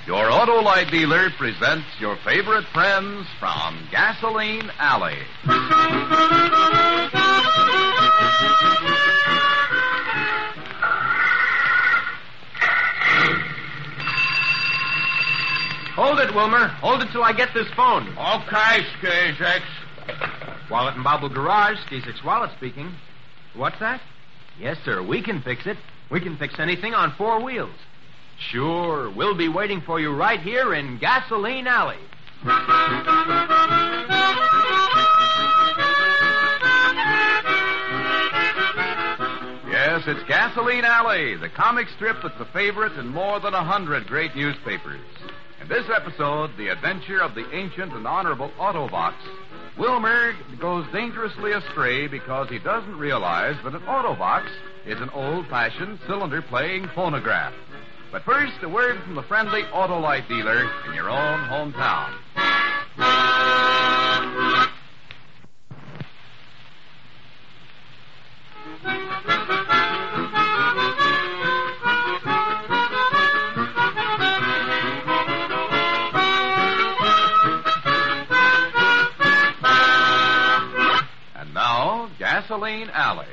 Your Autolite dealer presents your favorite friends from Gasoline Alley. Hold it, Wilmer. Hold it till I get this phone. Okay, Skizix. Wallet and Bobble Garage, Skizix Wallet speaking. What's that? Yes, sir, we can fix it. We can fix anything on four wheels. Sure, we'll be waiting for you right here in Gasoline Alley. Yes, it's Gasoline Alley, the comic strip that's a favorite in more than 100 great newspapers. In this episode, the adventure of the ancient and honorable Autobox. Wilmer goes dangerously astray because he doesn't realize that an Autobox is an old-fashioned cylinder-playing phonograph. But first, a word from the friendly Autolite dealer in your own hometown. And now, Gasoline Alley.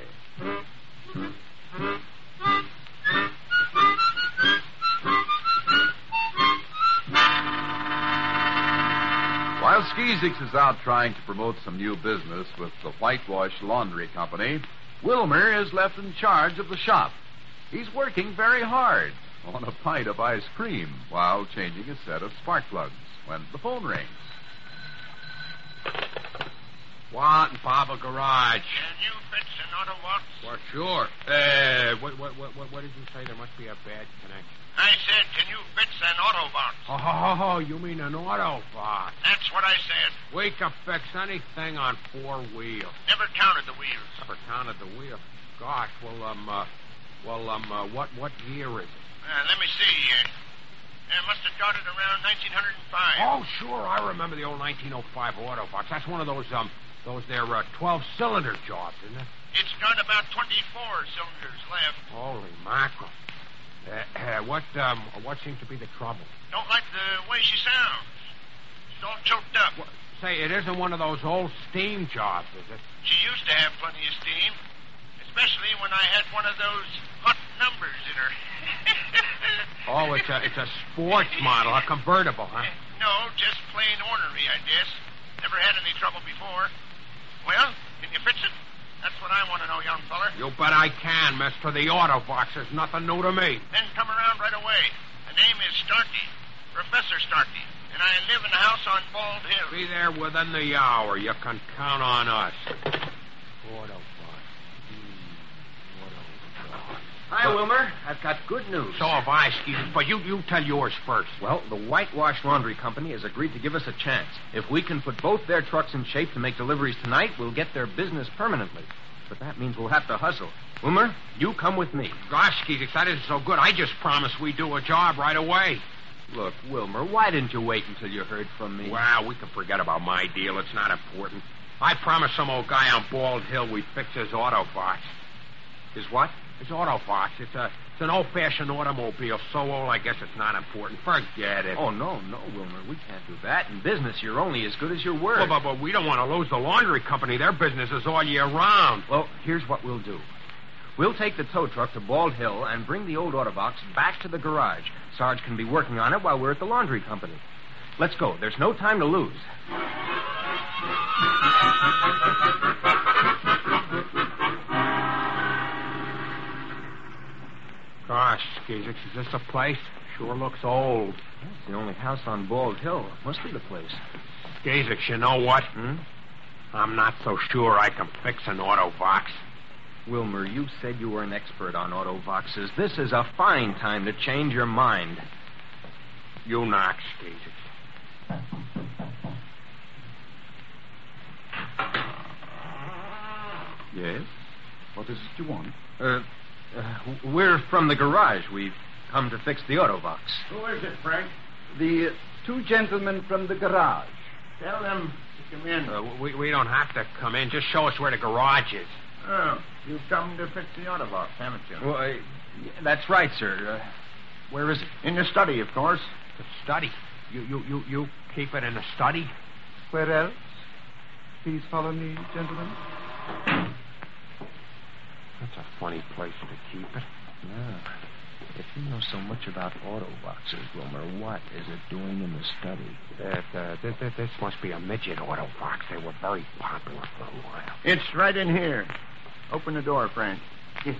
While Skizix is out trying to promote some new business with the Whitewash Laundry Company, Wilmer is left in charge of the shop. He's working very hard on a pint of ice cream while changing a set of spark plugs when the phone rings. Wallet and Bobble Garage. Can you fix an Autobox? Well, sure. What did you say? There must be a bad connection. I said, can you fix an Autobox? Oh, you mean an Autobox? That's what I said. We can fix anything on four wheels. Never counted the wheels. Never counted the wheel. Gosh, what year is it? Let me see. It must have started around 1905. Oh, sure. I remember the old 1905 Autobox. That's one of those 12-cylinder jobs, isn't it? It's got about 24 cylinders left. Holy mackerel. What seems to be the trouble? Don't like the way she sounds. She's all choked up. Well, say, it isn't one of those old steam jobs, is it? She used to have plenty of steam, especially when I had one of those hot numbers in her. Oh, it's a sports model, a convertible, huh? No, just plain ornery, I guess. Never had any trouble before. Well, can you fix it? That's what I want to know, young feller. You bet I can, mister. The Autobox is nothing new to me. Then come around right away. The name is Starkey, Professor Starkey, and I live in a house on Bald Hill. Be there within the hour. You can count on us. Autobox. Autobox. Hi, Wilmer. I've got good news. So have I, Skeeter, but you tell yours first. Well, the Whitewash Laundry Company has agreed to give us a chance. If we can put both their trucks in shape to make deliveries tonight, we'll get their business permanently. But that means we'll have to hustle. Wilmer, you come with me. Gosh, Skeeter, that isn't so good. I just promised we'd do a job right away. Look, Wilmer, why didn't you wait until you heard from me? Well, we can forget about my deal. It's not important. I promised some old guy on Bald Hill we'd fix his Autobox. His what? His Autobox. It's an old-fashioned automobile. So old, I guess it's not important. Forget it. Oh, no, Wilmer. We can't do that. In business, you're only as good as your word. Well, but we don't want to lose the laundry company. Their business is all year round. Well, here's what we'll do. We'll take the tow truck to Bald Hill and bring the old Autobox back to the garage. Sarge can be working on it while we're at the laundry company. Let's go. There's no time to lose. Gosh, Skizix, is this a place? Sure looks old. It's the only house on Bald Hill. Must be the place. Skizix, you know what? I'm not so sure I can fix an Autobox. Wilmer, you said you were an expert on Autoboxes. This is a fine time to change your mind. You knock, Skizix. Yes? What is it you want? We're from the garage. We've come to fix the Autobox. Who is it, Frank? The two gentlemen from the garage. Tell them to come in. We don't have to come in. Just show us where the garage is. Oh, you've come to fix the Autobox, haven't you? Well, that's right, sir. Where is it? In the study, of course. The study? You keep it in the study? Where else? Please follow me, gentlemen. That's a funny place to keep it. Yeah. If you know so much about auto boxes, Wilmer, what is it doing in the study? This must be a midget auto box. They were very popular for a while. It's right in here. Open the door, Frank. Yes.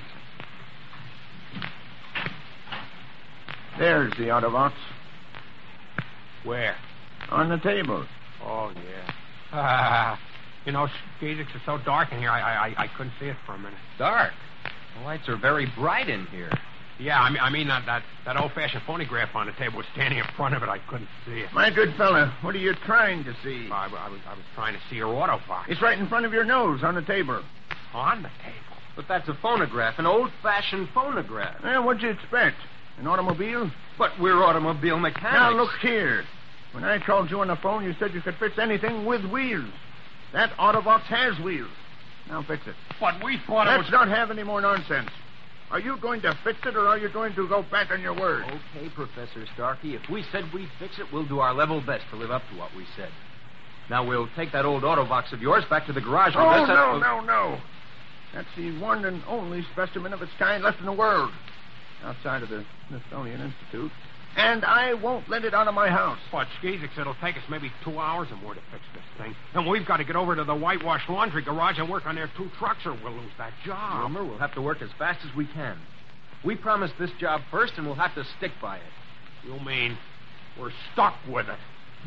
There's the Autobox. Where? On the table. Oh, yeah. You know, Skeezix, it's so dark in here, I couldn't see it for a minute. Dark. The lights are very bright in here. Yeah, I mean that old-fashioned phonograph on the table was standing in front of it. I couldn't see it. My good fella, what are you trying to see? I was trying to see your auto box. It's right in front of your nose on the table. On the table? But that's a phonograph, an old-fashioned phonograph. What'd you expect? An automobile? But we're automobile mechanics. Now, look here. When I called you on the phone, you said you could fix anything with wheels. That Autobox has wheels. Now fix it. But we thought Let's not have any more nonsense. Are you going to fix it, or are you going to go back on your word? Okay, Professor Starkey. If we said we'd fix it, we'll do our level best to live up to what we said. Now, we'll take that old Autobox of yours back to the garage. Oh, no. That's the one and only specimen of its kind left in the world, outside of the Smithsonian Institute. And I won't let it out of my house. But, Skeezix, it'll take us maybe 2 hours or more to fix this thing. And we've got to get over to the whitewash laundry garage and work on their 2 trucks, or we'll lose that job. Wilmer, we'll have to work as fast as we can. We promised this job first, and we'll have to stick by it. You mean we're stuck with it?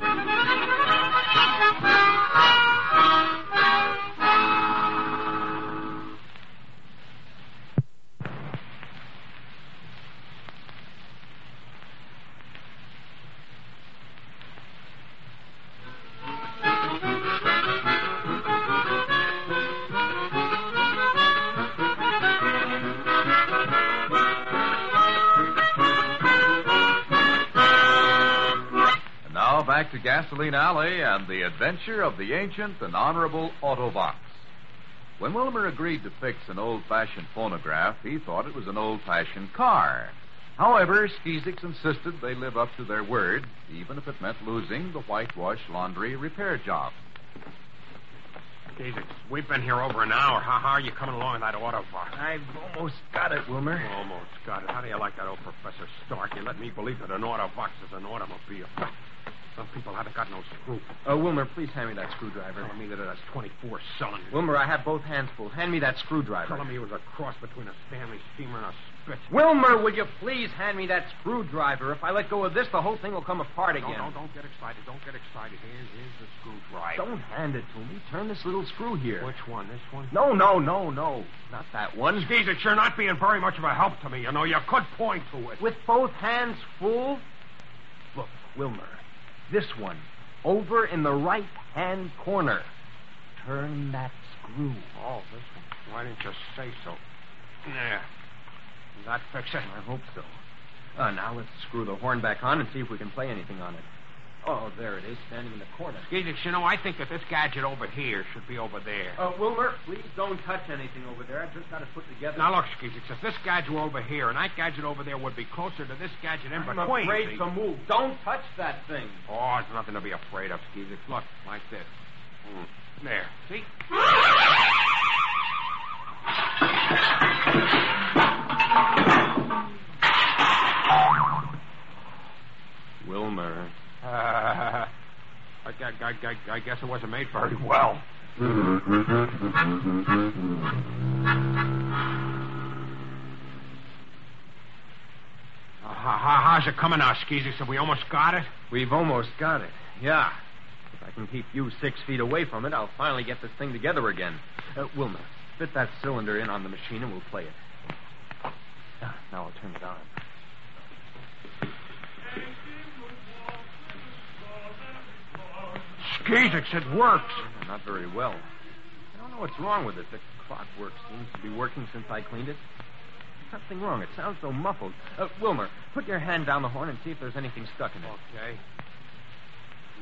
Back to Gasoline Alley and the adventure of the ancient and honorable Autobox. When Wilmer agreed to fix an old-fashioned phonograph, he thought it was an old-fashioned car. However, Skeezix insisted they live up to their word, even if it meant losing the whitewash laundry repair job. Skeezix, we've been here over an hour. How are you coming along with that Autobox? I've almost got it, Wilmer. Almost got it. How do you like that old Professor Stark? You let me believe that an Autobox is an automobile. Some people haven't got no screw. Wilmer, please hand me that screwdriver. Telling me that it has 24 cylinders. Wilmer, I have both hands full. Hand me that screwdriver. Telling me it was a cross between a Stanley steamer and a Spitz. Wilmer, will you please hand me that screwdriver? If I let go of this, the whole thing will come apart again. No, don't get excited. Don't get excited. Here's the screwdriver. Don't hand it to me. Turn this little screw here. Which one? This one? No. Not that one. Skeezix, you're not being very much of a help to me. You know, you could point to it. With both hands full? Look, Wilmer, this one. Over in the right-hand corner. Turn that screw. Oh, this one. Why didn't you say so? Yeah. Does that fix it? I hope so. Now let's screw the horn back on and see if we can play anything on it. Oh, there it is, standing in the corner. Skeezix, you know, I think that this gadget over here should be over there. Wilmer, please don't touch anything over there. I've just got it put together. Now, look, Skeezix, if this gadget were over here and that gadget over there would be closer to this gadget in between. I'm afraid to move. Don't touch that thing. Oh, there's nothing to be afraid of, Skeezix. Look, like this. There. See? Wilmer. I guess it wasn't made very well. How's it coming now, Skeezix? Have we almost got it? We've almost got it, yeah. If I can keep you 6 feet away from it, I'll finally get this thing together again. Wilmer, fit that cylinder in on the machine and we'll play it. Now I'll turn it on. Skeezix, it works. Not very well. I don't know what's wrong with it. The clockwork seems to be working since I cleaned it. There's something wrong. It sounds so muffled. Wilmer, put your hand down the horn and see if there's anything stuck in it. Okay.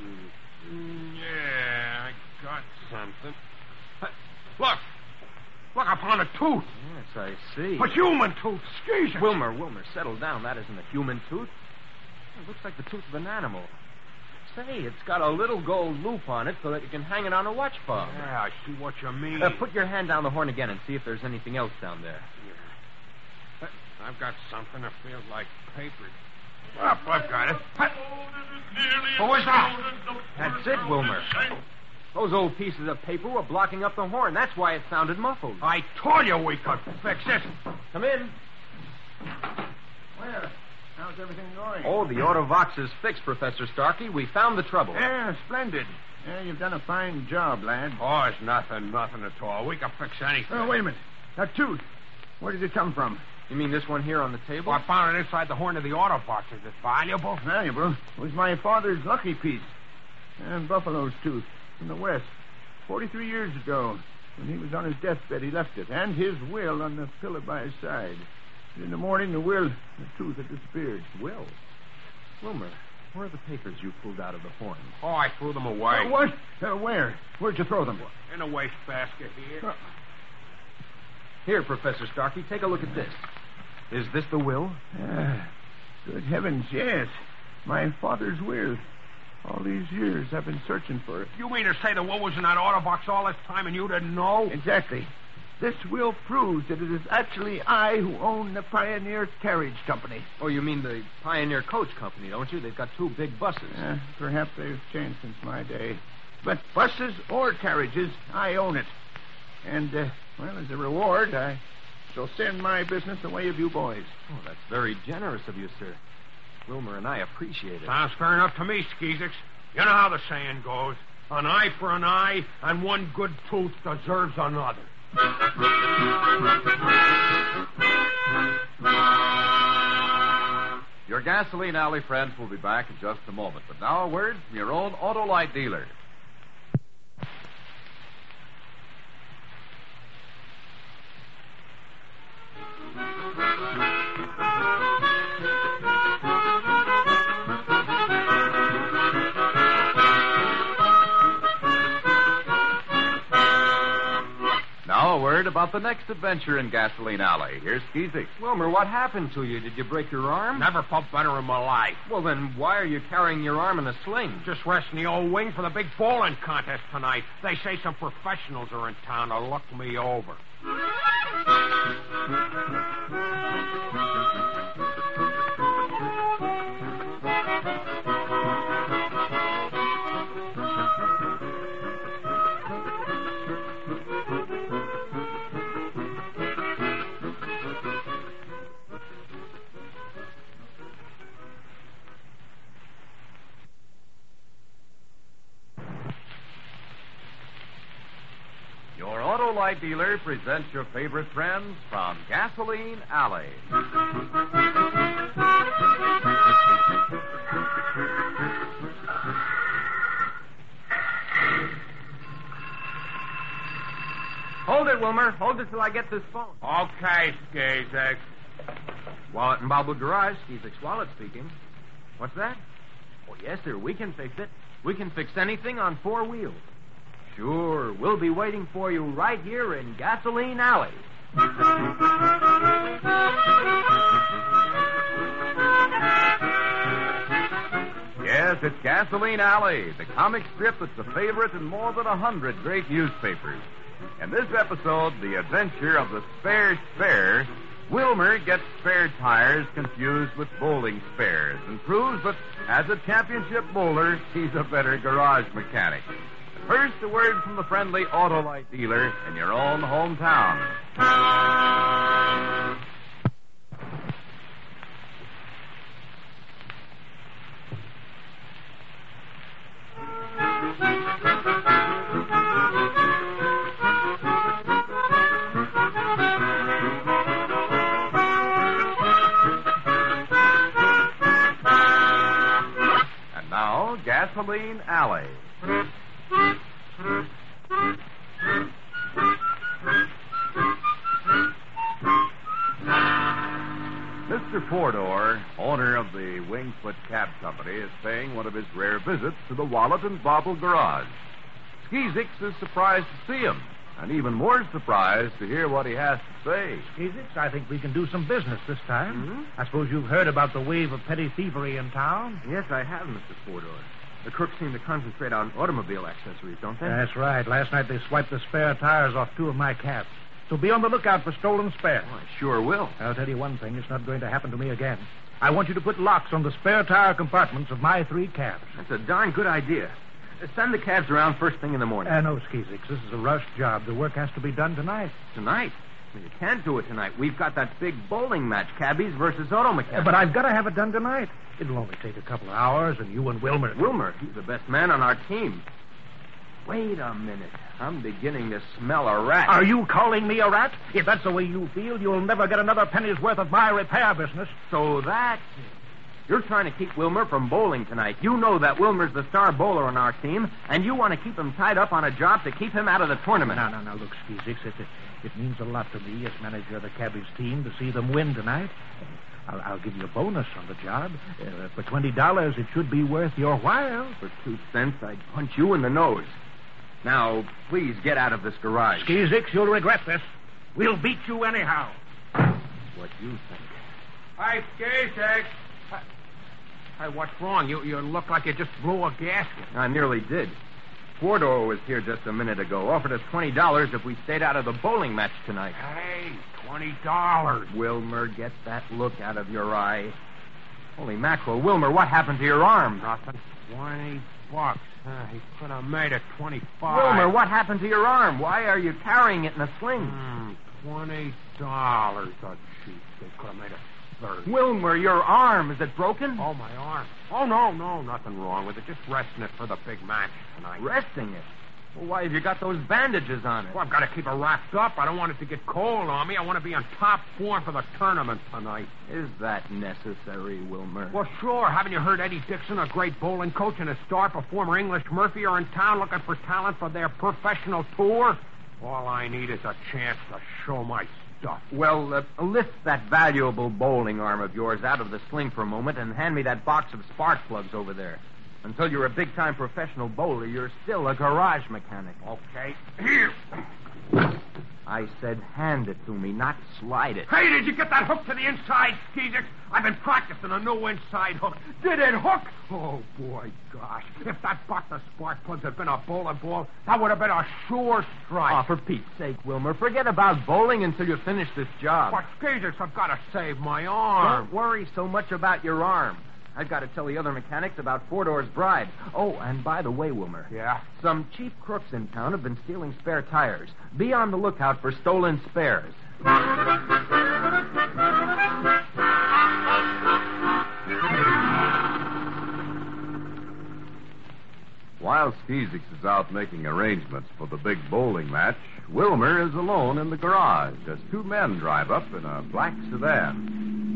Yeah, I got something. Look! Look upon a tooth. Yes, I see. A human tooth. Skeezer. Wilmer, settle down. That isn't a human tooth. It looks like the tooth of an animal. Say, it's got a little gold loop on it so that you can hang it on a watch fob. Yeah, I see what you mean. Put your hand down the horn again and see if there's anything else down there. Yeah. I've got something that feels like paper. Up, I've got it. What was that? That's it, Wilmer. Those old pieces of paper were blocking up the horn. That's why it sounded muffled. I told you we could fix this. Come in. Well, how's everything going? Oh, the Autovox is fixed, Professor Starkey. We found the trouble. Yeah, splendid. Yeah, you've done a fine job, lad. Oh, it's nothing at all. We can fix anything. Oh, wait a minute. That tooth. Where did it come from? You mean this one here on the table? Well, I found it inside the horn of the Autobox. Is it valuable? Valuable. It was my father's lucky piece. And Buffalo's tooth from the West. 43 years ago, when he was on his deathbed, he left it. And his will on the pillow by his side. In the morning, the tooth had disappeared. Will? Wilmer, where are the papers you pulled out of the horn? Oh, I threw them away. What? Where? Where'd you throw them? In a wastebasket here. Here, Professor Starkey, take a look at this. Is this the will? Good heavens, yes. My father's will. All these years I've been searching for it. You mean to say the will was in that Autobox all this time and you didn't know? Exactly. This will proves that it is actually I who own the Pioneer Carriage Company. Oh, you mean the Pioneer Coach Company, don't you? They've got 2 big buses. Perhaps they've changed since my day. But buses or carriages, I own it. And, as a reward, I shall send my business the way of you boys. Oh, that's very generous of you, sir. Wilmer and I appreciate it. Sounds fair enough to me, Skeezix. You know how the saying goes. An eye for an eye, and one good tooth deserves another. Your Gasoline Alley friends will be back in just a moment. But now a word from your own Autolite dealer. Now a word about the next adventure in Gasoline Alley. Here's Skeezix. Wilmer, what happened to you? Did you break your arm? Never felt better in my life. Well, then why are you carrying your arm in a sling? Just resting the old wing for the big bowling contest tonight. They say some professionals are in town to look me over. Your Autolite dealer presents your favorite friends from Gasoline Alley. Hold it, Wilmer. Hold it till I get this phone. Okay, Skeezix. Wallet and Bobble Garage, Skeezix Wallet speaking. What's that? Oh, yes, sir. We can fix it. We can fix anything on 4 wheels. Sure. We'll be waiting for you right here in Gasoline Alley. Yes, it's Gasoline Alley, the comic strip that's a favorite in more than 100 great newspapers. In this episode, the adventure of the spare spare, Wilmer gets spare tires confused with bowling spares and proves that, as a championship bowler, he's a better garage mechanic. But first, a word from the friendly Autolite dealer in your own hometown. And now, Gasoline Alley. Mr. Fordor, owner of the Wingfoot Cab Company, is paying one of his rare visits to the Wallet and Bobble Garage. Skeezix is surprised to see him, and even more surprised to hear what he has to say. Skeezix, I think we can do some business this time. Mhm. I suppose you've heard about the wave of petty thievery in town? Yes, I have, Mr. Fordor. The crooks seem to concentrate on automobile accessories, don't they? That's right. Last night they swiped the spare tires off 2 of my cabs. So be on the lookout for stolen spares. Oh, I sure will. I'll tell you one thing. It's not going to happen to me again. I want you to put locks on the spare tire compartments of my 3 cabs. That's a darn good idea. Send the cabs around first thing in the morning. No, Skeezix. This is a rush job. The work has to be done tonight. Tonight? Well, you can't do it tonight. We've got that big bowling match, cabbies versus auto mechanics. But I've got to have it done tonight. It'll only take a couple of hours, and you and Wilmer... Wilmer, he's the best man on our team. Wait a minute. I'm beginning to smell a rat. Are you calling me a rat? If that's the way you feel, you'll never get another penny's worth of my repair business. So that's it. You're trying to keep Wilmer from bowling tonight. You know that Wilmer's the star bowler on our team, and you want to keep him tied up on a job to keep him out of the tournament. No. Look, Skeezix, it means a lot to me as manager of the cabbies team to see them win tonight. I'll give you a bonus on the job. For $20, it should be worth your while. For 2 cents, I'd punch you in the nose. Now, please get out of this garage. Skeezix, you'll regret this. We'll beat you anyhow. What you think? Hi, Skeezix. Hey, what's wrong? You look like you just blew a gasket. I nearly did. Fordor was here just a minute ago. Offered us $20 if we stayed out of the bowling match tonight. Hey, $20. Wilmer, get that look out of your eye. Holy mackerel. Wilmer, what happened to your arm? Nothing. $20. He could have made it 25. Wilmer, what happened to your arm? Why are you carrying it in a sling? $20. Oh, jeez, they could have made it 30. Wilmer, your arm, is it broken? Oh, my arm. Oh, no, nothing wrong with it. Just resting it for the big match tonight. Resting it? Well, why have you got those bandages on it? Well, I've got to keep it wrapped up. I don't want it to get cold on me. I want to be on top form for the tournament tonight. Is that necessary, Wilmer? Well, sure. Haven't you heard Eddie Dixon, a great bowling coach, and his star performer English Murphy are in town looking for talent for their professional tour? All I need is a chance to show my stuff. Well, lift that valuable bowling arm of yours out of the sling for a moment and hand me that box of spark plugs over there. Until you're a big-time professional bowler, you're still a garage mechanic. Okay. Here. I said hand it to me, not slide it. Hey, did you get that hook to the inside, Skeezix? I've been practicing a new inside hook. Did it hook? Oh, boy, gosh. If that box of spark plugs had been a bowling ball, that would have been a sure strike. Oh, for Pete's sake, Wilmer, forget about bowling until you finish this job. But, Skeezix, I've got to save my arm. Don't worry so much about your arm. I've got to tell the other mechanics about Fordor's bribe. Oh, and by the way, Wilmer. Yeah? Some cheap crooks in town have been stealing spare tires. Be on the lookout for stolen spares. While Skeezix is out making arrangements for the big bowling match, Wilmer is alone in the garage as 2 men drive up in a black sedan.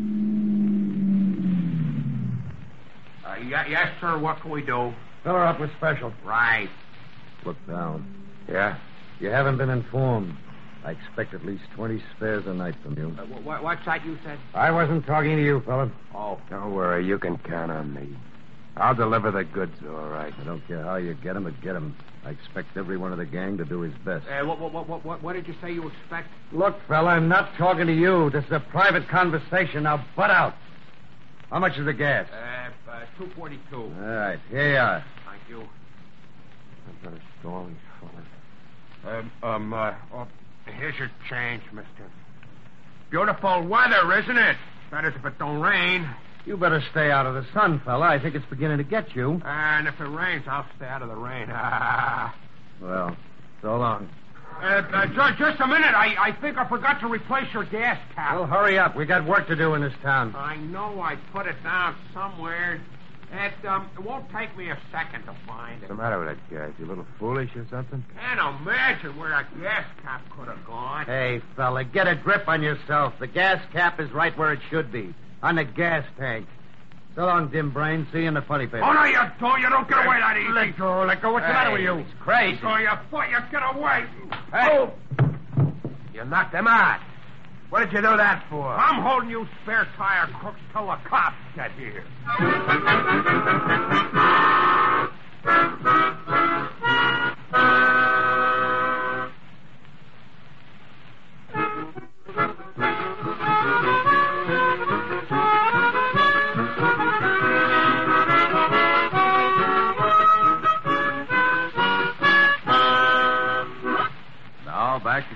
Yes, sir. What can we do? Fill her up with special. Right. Look down. Yeah? You haven't been informed. I expect at least 20 spares a night from you. What's that you said? I wasn't talking to you, fella. Oh, don't worry. You can count on me. I'll deliver the goods, all right. I don't care how you get them, but get them. I expect every one of the gang to do his best. What did you say you expect? Look, fella, I'm not talking to you. This is a private conversation. Now, butt out. How much is the gas? $2.42. All right, here you are. Thank you. I better stall these fellas. Here's your change, mister. Beautiful weather, isn't it? That is if it don't rain. You better stay out of the sun, fella. I think it's beginning to get you. And if it rains, I'll stay out of the rain. Well, so long. Just a minute. I think I forgot to replace your gas cap. Well, hurry up. We got work to do in this town. I know I put it down somewhere. It won't take me a second to find it. What's the matter with that gas? You a little foolish or something? Can't imagine where that gas cap could have gone. Hey, fella, get a grip on yourself. The gas cap is right where it should be, on the gas tank. So long, dim brain. See you in the funny paper. Oh, no, you don't. You don't get away that easy. Let go. What's the matter with you? He's crazy. Oh, you thought you'd get away. Hey. Oh. You knocked him out. What did you do that for? I'm holding you spare tire crooks till the cops get here.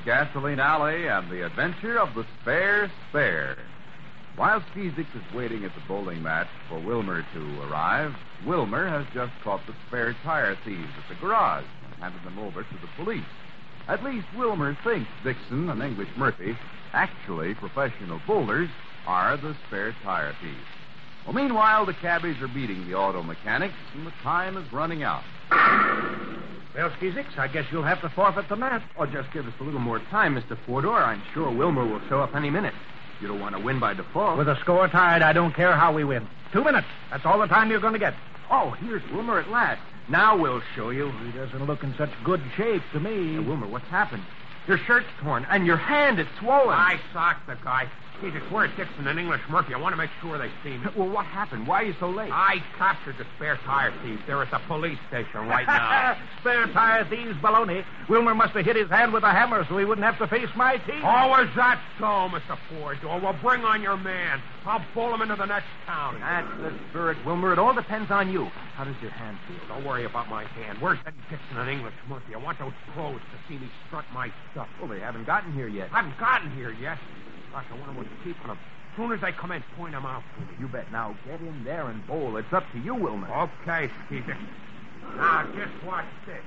Gasoline Alley and the adventure of the Spare Spare. While Skeezix is waiting at the bowling match for Wilmer to arrive, Wilmer has just caught the spare tire thieves at the garage and handed them over to the police. At least Wilmer thinks Dixon and English Murphy, actually professional bowlers, are the spare tire thieves. Well, meanwhile, the cabbies are beating the auto mechanics, and the time is running out. Well, Skeezix, I guess you'll have to forfeit the match. Or just give us a little more time, Mr. Fordor. I'm sure Wilmer will show up any minute. You don't want to win by default. With a score tied, I don't care how we win. 2 minutes. That's all the time you're going to get. Oh, here's Wilmer at last. Now we'll show you. He doesn't look in such good shape to me. Wilmer, what's happened? Your shirt's torn, and your hand, it's swollen. I socked the guy. Jesus, where's Dixon and English Murphy? I want to make sure they see me. Well, what happened? Why are you so late? I captured the spare tire thieves. They're at the police station right now. Spare tire thieves, baloney. Wilmer must have hit his hand with a hammer so he wouldn't have to face my team. Oh, is that so, Mr. Fordor? Well, bring on your man. I'll bowl him into the next county. That's the spirit, Wilmer. It all depends on you. How does your hand feel? Don't worry about my hand. Where's Eddie Dixon and English Murphy? I want those pros to see me strut my stuff. Well, they haven't gotten here yet. I haven't gotten here yet. Gosh, I wonder what's keeping them. As soon as they come in, point them out to me. You bet. Now, get in there and bowl. It's up to you, Wilmer. Okay, Skeezer. Now, just watch this.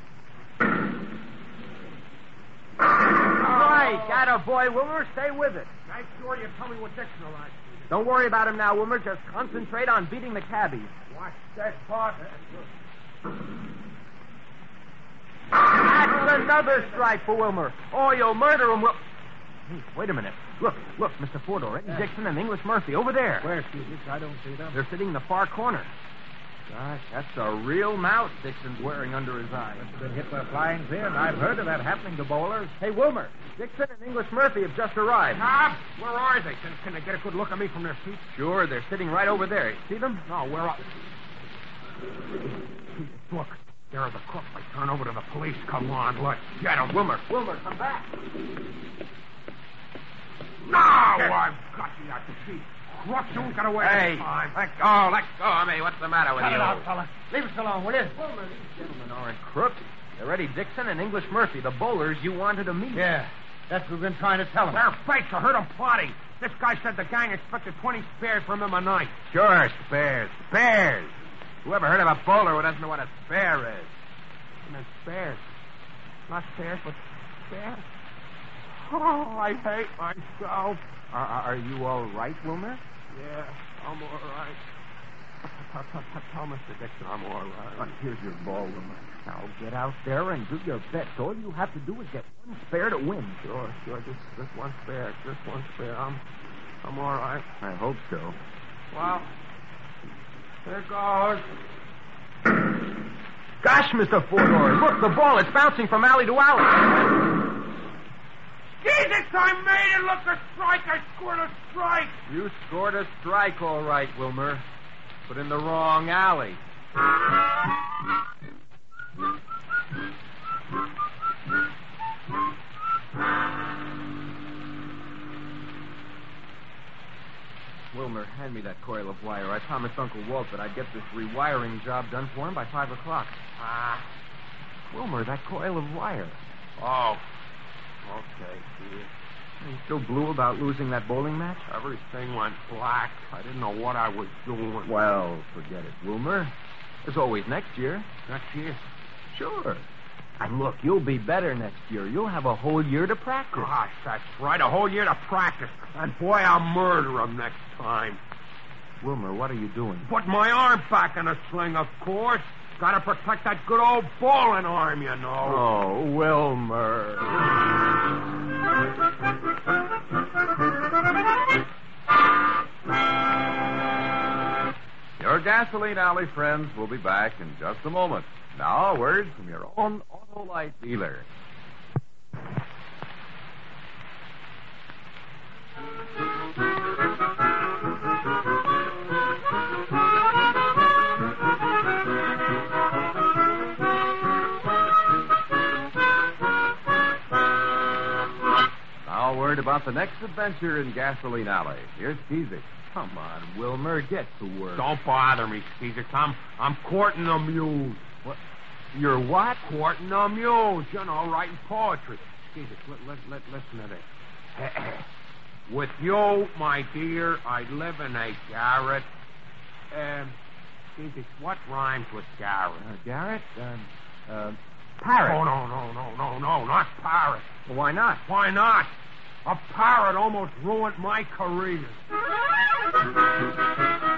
All right, got a boy, Wilmer. Stay with it. Make sure you tell me what Dixon will like. Don't worry about him now, Wilmer. Just concentrate on beating the cabbies. Watch that part. That's another strike for Wilmer. Oh, you'll murder him, Hey, wait a minute. Look, Mr. Fordor, Eddie Dixon and English Murphy over there. Where, Skeezix? I don't see them. They're sitting in the far corner. Gosh, that's a real mouth Dixon's wearing under his eye. Must have been hit by a flying pin. I've heard of that happening to bowlers. Hey, Wilmer, Dixon and English Murphy have just arrived. Tom, where are they? Can they get a good look at me from their seats? Sure, they're sitting right over there. You see them? No, where are... Look, they're the crook. They turn over to the police. Come on, let's get them. Wilmer, come back. No, I've got you out to see. Crook, you got away Hey, this time. let go of me. What's the matter with Cut you? it out, fella. Leave us alone, will you? Wilmer, these gentlemen aren't crooks. They're Eddie Dixon and English Murphy, the bowlers you wanted to meet. Yeah, that's what we've been trying to tell them. They're fakes. I heard them plotting. This guy said the gang expected 20 spares from him a night. Sure, spares. Who ever heard of a bowler who doesn't know what a spare is? And then spares. Not spares, but spares. Oh, I hate myself. Are you all right, Wilmer? Yeah, I'm all right. Tell Mr. Dixon I'm all right. Here's your ball, Wilmer. Now get out there and do your best. All you have to do is get one spare to win. Sure. Just one spare. Just one spare. I'm all right. I hope so. Well, here goes. Gosh, Mr. Fordor, look, the ball. It's bouncing from alley to alley. Jesus, I made it. Look, a strike. I scored a strike. You scored a strike, all right, Wilmer. But in the wrong alley. Wilmer, hand me that coil of wire. I promised Uncle Walt that I'd get this rewiring job done for him by 5 o'clock. Wilmer, that coil of wire. Oh. Okay, see. Are you still blue about losing that bowling match? Everything went black. I didn't know what I was doing. Well, forget it, Wilmer. There's always next year. Next year? Sure. And look, you'll be better next year. You'll have a whole year to practice. Gosh, that's right. A whole year to practice. And boy, I'll murder him next time. Wilmer, what are you doing? Put my arm back in a sling, of course. Gotta protect that good old bowling arm, you know. Oh, Wilmer. Your Gasoline Alley friends will be back in just a moment. Now, a word from your own Autolite dealer. Now, a word about the next adventure in Gasoline Alley. Here's Skeezix. Come on, Wilmer, get to work. Don't bother me, Skeezix. I'm courting the muse. What? You're what? Courting the muse. You know, writing poetry. Jesus, listen to this. With you, my dear, I live in a garret. Jesus, what rhymes with garret? Garrett? Parrot. Oh, no, not parrot. Well, why not? Why not? A parrot almost ruined my career.